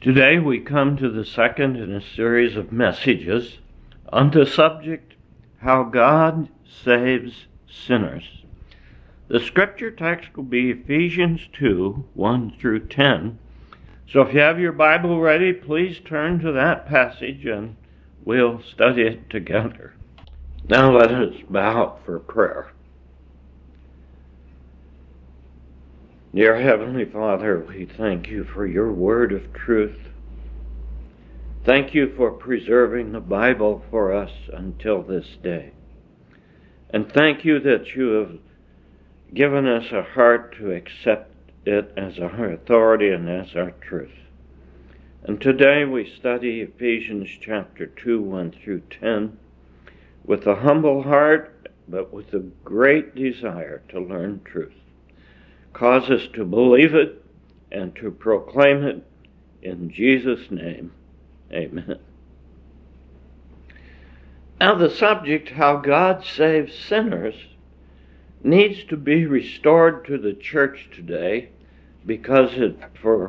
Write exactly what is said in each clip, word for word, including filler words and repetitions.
Today we come to the second in a series of messages on the subject, How God Saves Sinners. The scripture text will be Ephesians two, one through ten. So if you have your Bible ready, please turn to that passage and we'll study it together. Now let us bow for prayer. Dear Heavenly Father, we thank you for your word of truth. Thank you for preserving the Bible for us until this day. And thank you that you have given us a heart to accept it as our authority and as our truth. And today we study Ephesians chapter two, one through ten, with a humble heart, but with a great desire to learn truth. Cause us to believe it and to proclaim it in Jesus' name. Amen. Now the subject, how God saves sinners, needs to be restored to the church today because it, for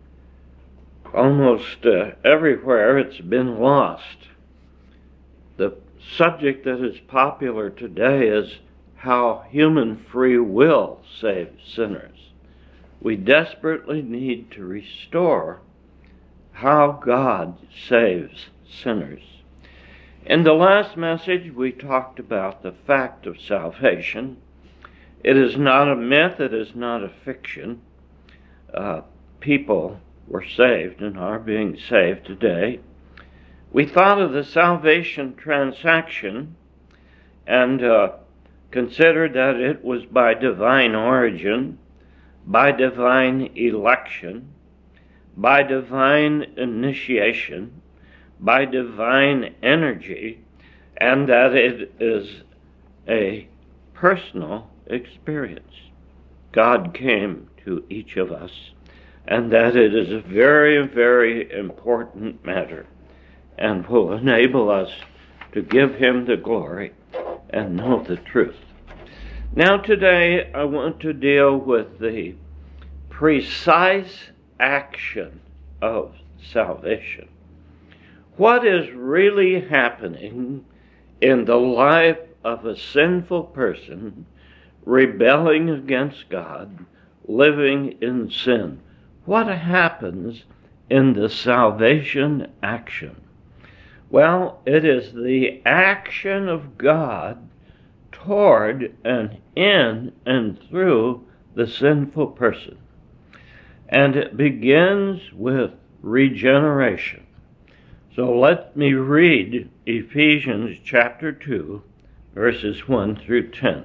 almost uh, everywhere it's been lost. The subject that is popular today is how human free will saves sinners. We desperately need to restore how God saves sinners. In the last message, we talked about the fact of salvation. It is not a myth, it is not a fiction. Uh, people were saved and are being saved today. We thought of the salvation transaction and uh, considered that it was by divine origin, by divine election, by divine initiation, by divine energy, and that it is a personal experience. God came to each of us, and that it is a very, very important matter and will enable us to give him the glory and know the truth. Now today I want to deal with the precise action of salvation. What is really happening in the life of a sinful person rebelling against God, living in sin? What happens in the salvation action? Well, it is the action of God toward and in and through the sinful person. And it begins with regeneration. So let me read Ephesians chapter two, verses one through ten.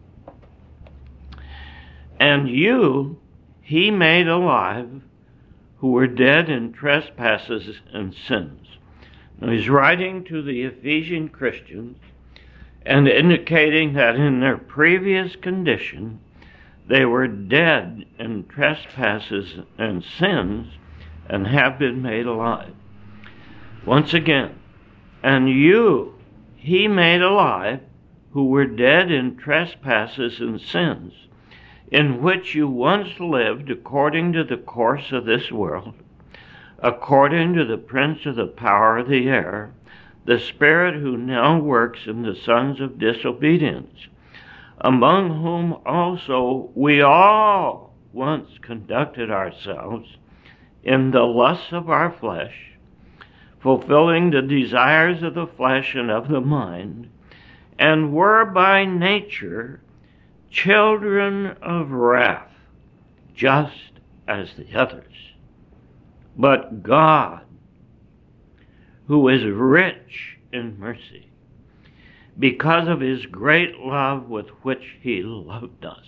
And you he made alive who were dead in trespasses and sins. Now he's writing to the Ephesian Christians and indicating that in their previous condition they were dead in trespasses and sins and have been made alive. Once again, and you he made alive who were dead in trespasses and sins, in which you once lived according to the course of this world, according to the prince of the power of the air, the spirit who now works in the sons of disobedience, among whom also we all once conducted ourselves in the lusts of our flesh, fulfilling the desires of the flesh and of the mind, and were by nature children of wrath, just as the others. But God, who is rich in mercy, because of his great love with which he loved us,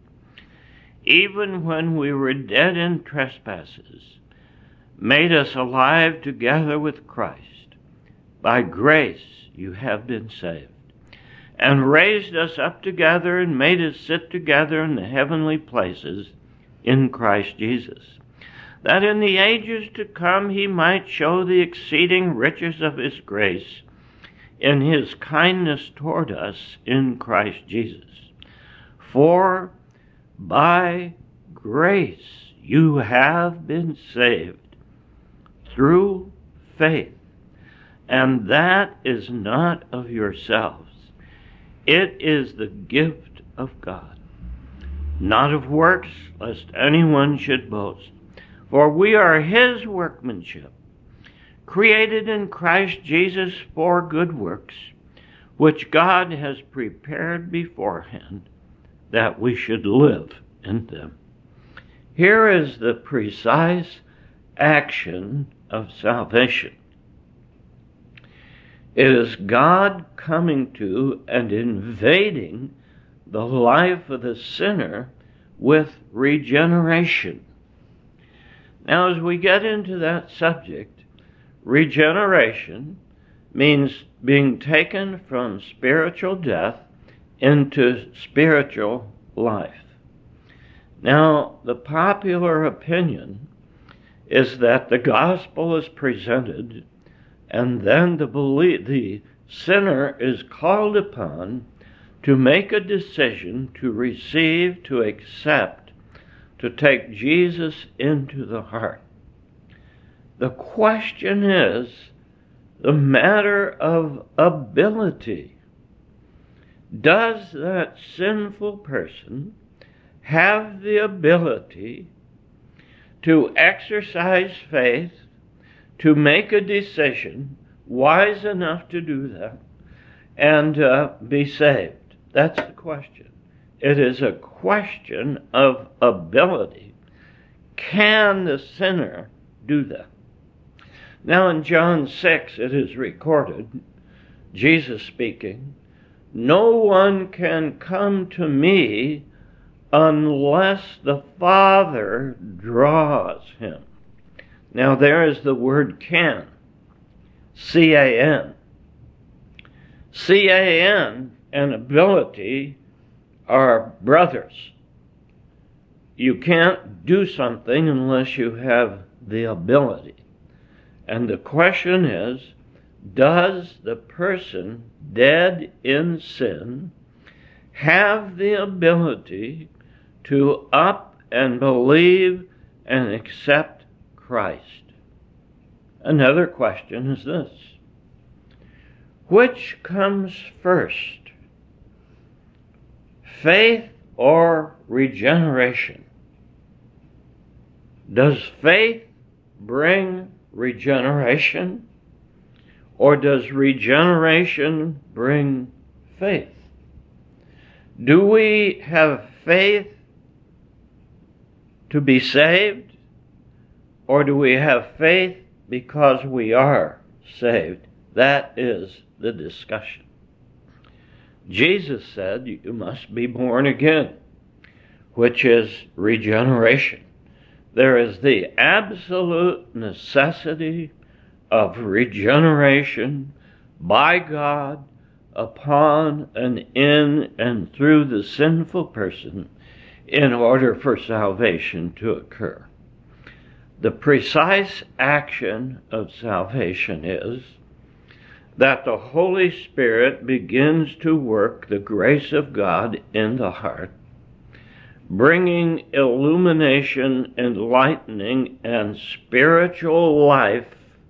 even when we were dead in trespasses, made us alive together with Christ. By grace you have been saved, and raised us up together and made us sit together in the heavenly places in Christ Jesus, that in the ages to come he might show the exceeding riches of his grace in his kindness toward us in Christ Jesus. For by grace you have been saved through faith. And that is not of yourselves. It is the gift of God, not of works, lest anyone should boast. For we are his workmanship, created in Christ Jesus for good works, which God has prepared beforehand that we should live in them. Here is the precise action of salvation. It is God coming to and invading the life of the sinner with regeneration. Now, as we get into that subject, regeneration means being taken from spiritual death into spiritual life. Now, the popular opinion is that the gospel is presented, and then the belie- the sinner is called upon to make a decision to receive, to accept, to take Jesus into the heart. The question is the matter of ability. Does that sinful person have the ability to exercise faith, to make a decision, wise enough to do that, and uh, be saved? That's the question. It is a question of ability. Can the sinner do that? Now in John six it is recorded, Jesus speaking, "No one can come to me unless the Father draws him." Now there is the word can, C A N. C A N and ability are brothers. You can't do something unless you have the ability. And the question is, does the person dead in sin have the ability to up and believe and accept Christ? Another question is this: which comes first, faith or regeneration? Does faith bring regeneration, or does regeneration bring faith? Do we have faith to be saved, or do we have faith because we are saved? That is the discussion. Jesus said you must be born again, which is regeneration. There is the absolute necessity of regeneration by God upon and in and through the sinful person in order for salvation to occur. The precise action of salvation is that the Holy Spirit begins to work the grace of God in the heart, bringing illumination, enlightening, and spiritual life,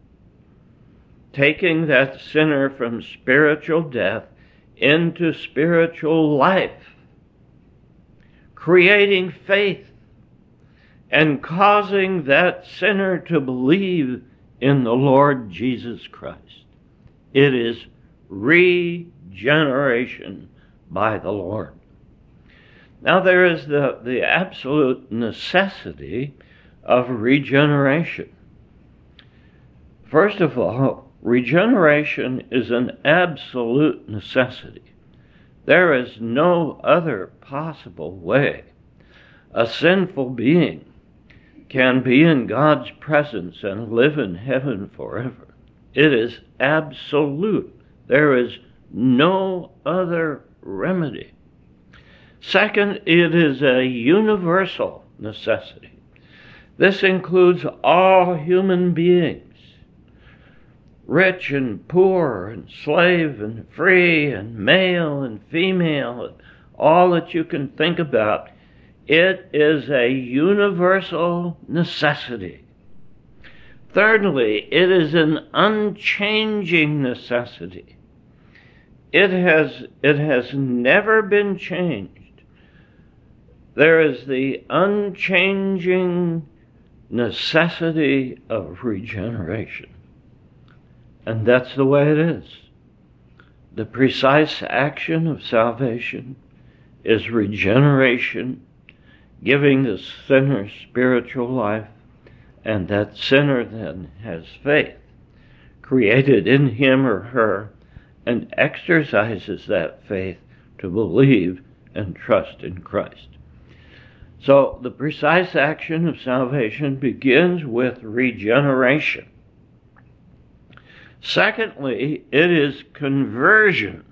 taking that sinner from spiritual death into spiritual life, creating faith, and causing that sinner to believe in the Lord Jesus Christ. It is regeneration by the Lord. Now there is the, the absolute necessity of regeneration. First of all, regeneration is an absolute necessity. There is no other possible way a sinful being can be in God's presence and live in heaven forever. It is absolute. There is no other remedy. Second, it is a universal necessity. This includes all human beings, rich and poor, and slave and free, and male and female, and all that you can think about. It is a universal necessity. Thirdly, it is an unchanging necessity. It has, it has never been changed. There is the unchanging necessity of regeneration. And that's the way it is. The precise action of salvation is regeneration, giving the sinner spiritual life, and that sinner then has faith created in him or her and exercises that faith to believe and trust in Christ. So the precise action of salvation begins with regeneration. Secondly, it is conversion.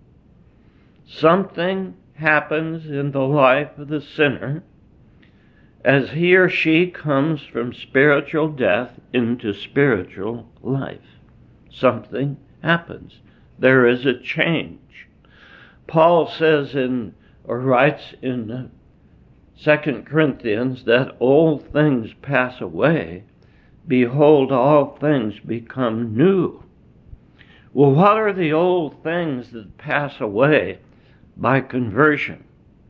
Something happens in the life of the sinner as he or she comes from spiritual death into spiritual life. Something happens. There is a change. Paul says in, or writes in Second Corinthians, that old things pass away. Behold, all things become new. Well, what are the old things that pass away by conversion?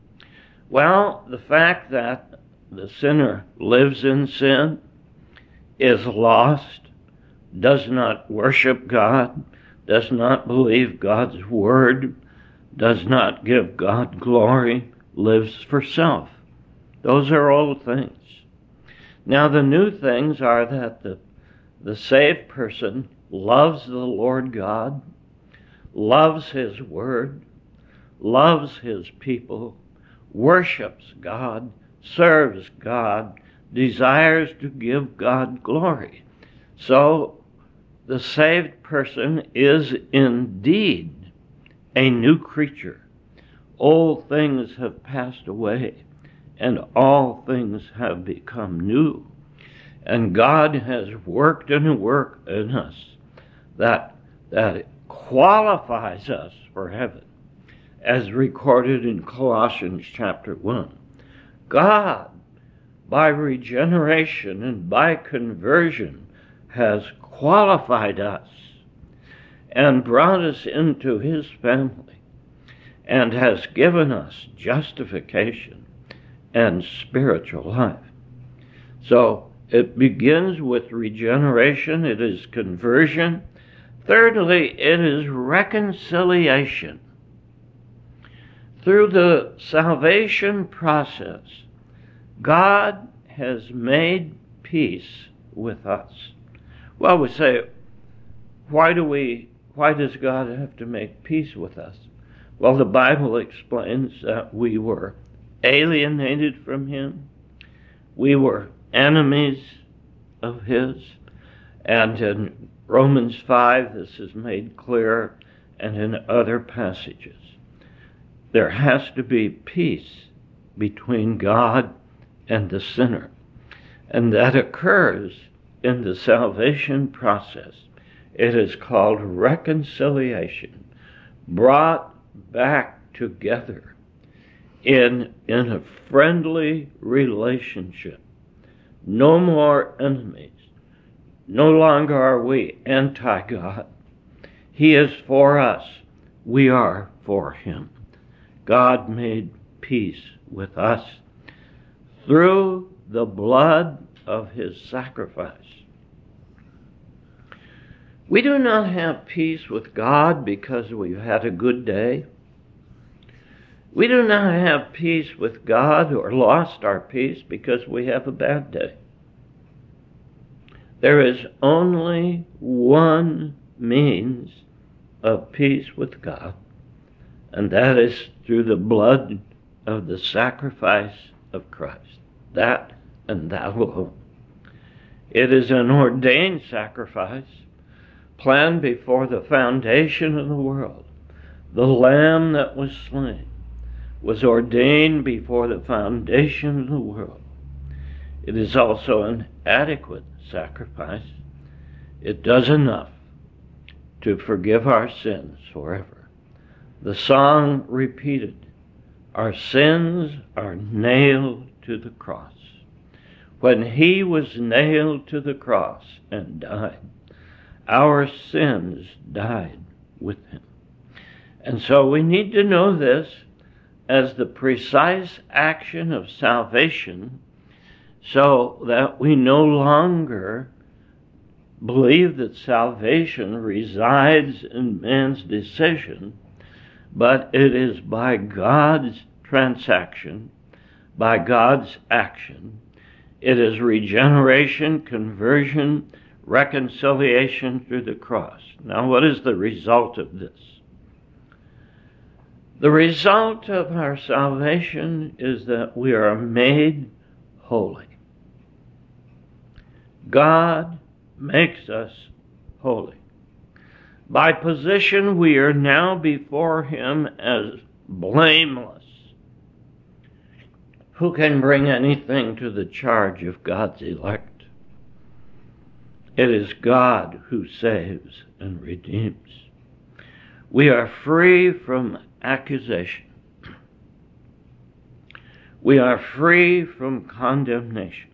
Well, the fact that the sinner lives in sin, is lost, does not worship God, does not believe God's word, does not give God glory, lives for self. Those are old things. Now the new things are that the, the saved person loves the Lord God, loves his word, loves his people, worships God, serves God, desires to give God glory. So the saved person is indeed a new creature. Old things have passed away, and all things have become new. And God has worked in a work in us that, that qualifies us for heaven, as recorded in Colossians chapter one. God, by regeneration and by conversion, has qualified us and brought us into his family and has given us justification and spiritual life. So it begins with regeneration, it is conversion. Thirdly, it is reconciliation. Through the salvation process, God has made peace with us. Well, we say, why do we, why does God have to make peace with us? Well, the Bible explains that we were alienated from him. We were enemies of his. And in Romans five, this is made clear, and in other passages. There has to be peace between God and the sinner. And that occurs in the salvation process. It is called reconciliation, brought back together in, in a friendly relationship. No more enemies. No longer are we anti-God. He is for us. We are for him. God made peace with us through the blood of his sacrifice. We do not have peace with God because we've had a good day. We do not have peace with God or lost our peace because we have a bad day. There is only one means of peace with God, and that is through the blood of the sacrifice of Christ. That and that alone. It is an ordained sacrifice, planned before the foundation of the world. The Lamb that was slain was ordained before the foundation of the world. It is also an adequate sacrifice. It does enough to forgive our sins forever. The song repeated, our sins are nailed to the cross. when he was nailed to the cross and died, our sins died with him. And so we need to know this as the precise action of salvation, so that we no longer believe that salvation resides in man's decision, but it is by God's transaction, by God's action. It is regeneration, conversion, reconciliation through the cross. Now, what is the result of this? The result of our salvation is that we are made holy. God makes us holy. By position, we are now before him as blameless. Who can bring anything to the charge of God's elect? It is God who saves and redeems. We are free from accusation. We are free from condemnation.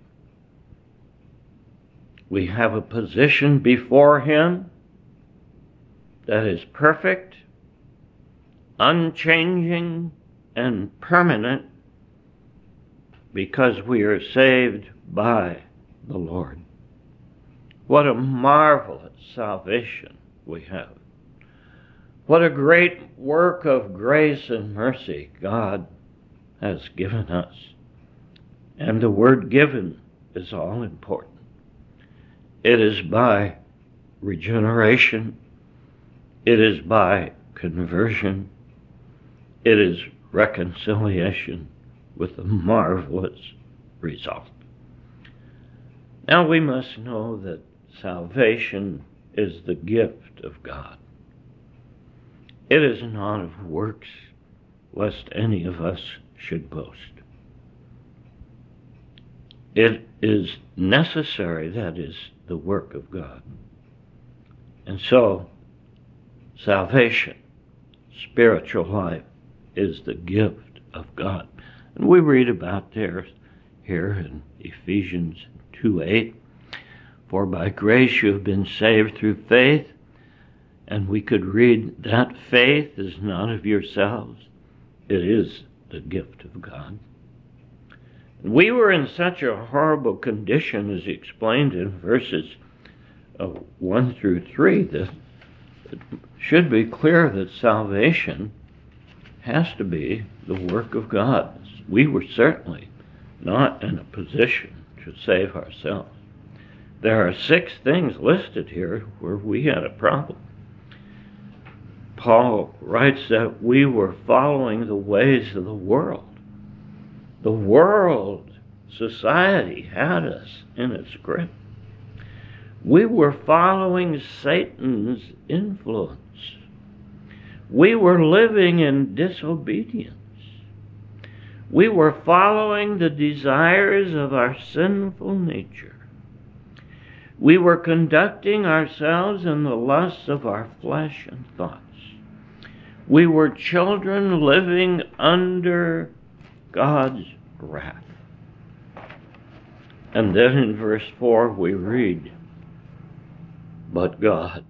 We have a position before him that is perfect, unchanging, and permanent, because we are saved by the Lord. What a marvelous salvation we have. What a great work of grace and mercy God has given us. And the word given is all important. It is by regeneration. It is by conversion. It is reconciliation with a marvelous result. Now we must know that salvation is the gift of God. It is not of works, lest any of us should boast. It is necessary, that is the work of God. And so, salvation, spiritual life, is the gift of God. And we read about there here in Ephesians two eight, for by grace you have been saved through faith. And we could read that faith is not of yourselves, it is the gift of God. We were in such a horrible condition, as explained in verses one through three, that it should be clear that salvation has to be the work of God. We were certainly not in a position to save ourselves. There are six things listed here where we had a problem. Paul writes that we were following the ways of the world. The world, society, had us in its grip. We were following Satan's influence. We were living in disobedience. We were following the desires of our sinful nature. We were conducting ourselves in the lusts of our flesh and thoughts. We were children living under God's wrath. And then in verse four we read, but God,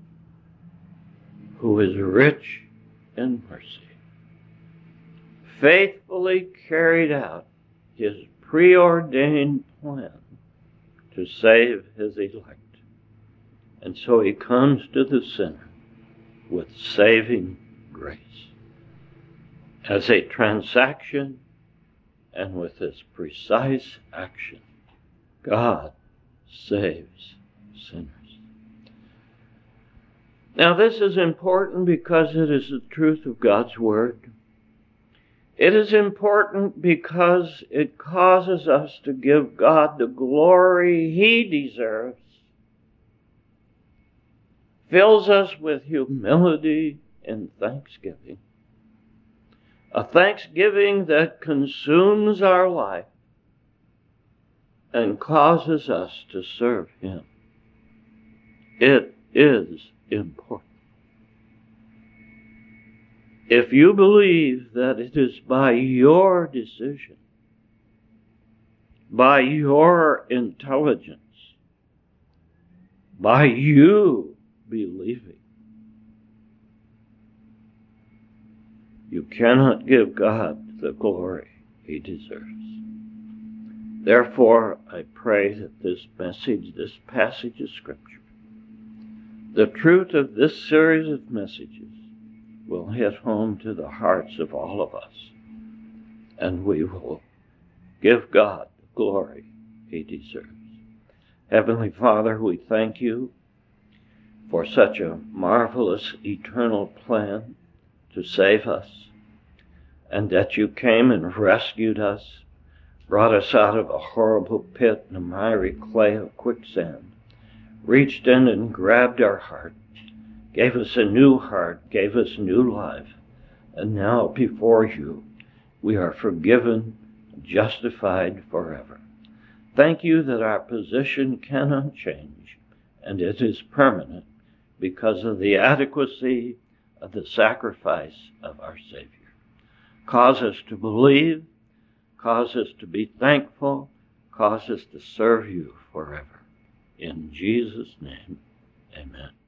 who is rich in mercy, faithfully carried out his preordained plan to save his elect. And so he comes to the sinner with saving grace as a transaction, and with this precise action, God saves sinners. Now this is important because it is the truth of God's Word. It is important because it causes us to give God the glory He deserves, fills us with humility and thanksgiving, a thanksgiving that consumes our life and causes us to serve Him. It is important. If you believe that it is by your decision by your intelligence, by you believing. You cannot give God the glory he deserves. Therefore, I pray that this message, this passage of Scripture, the truth of this series of messages will hit home to the hearts of all of us, and we will give God the glory he deserves. Heavenly Father, we thank you for such a marvelous eternal plan to save us, and that you came and rescued us, brought us out of a horrible pit and a miry clay of quicksand, reached in and grabbed our heart, gave us a new heart, gave us new life, and now before you we are forgiven, justified forever. Thank you that our position cannot change, and it is permanent because of the adequacy of the sacrifice of our Savior. Cause us to believe, cause us to be thankful, cause us to serve you forever. In Jesus' name, amen.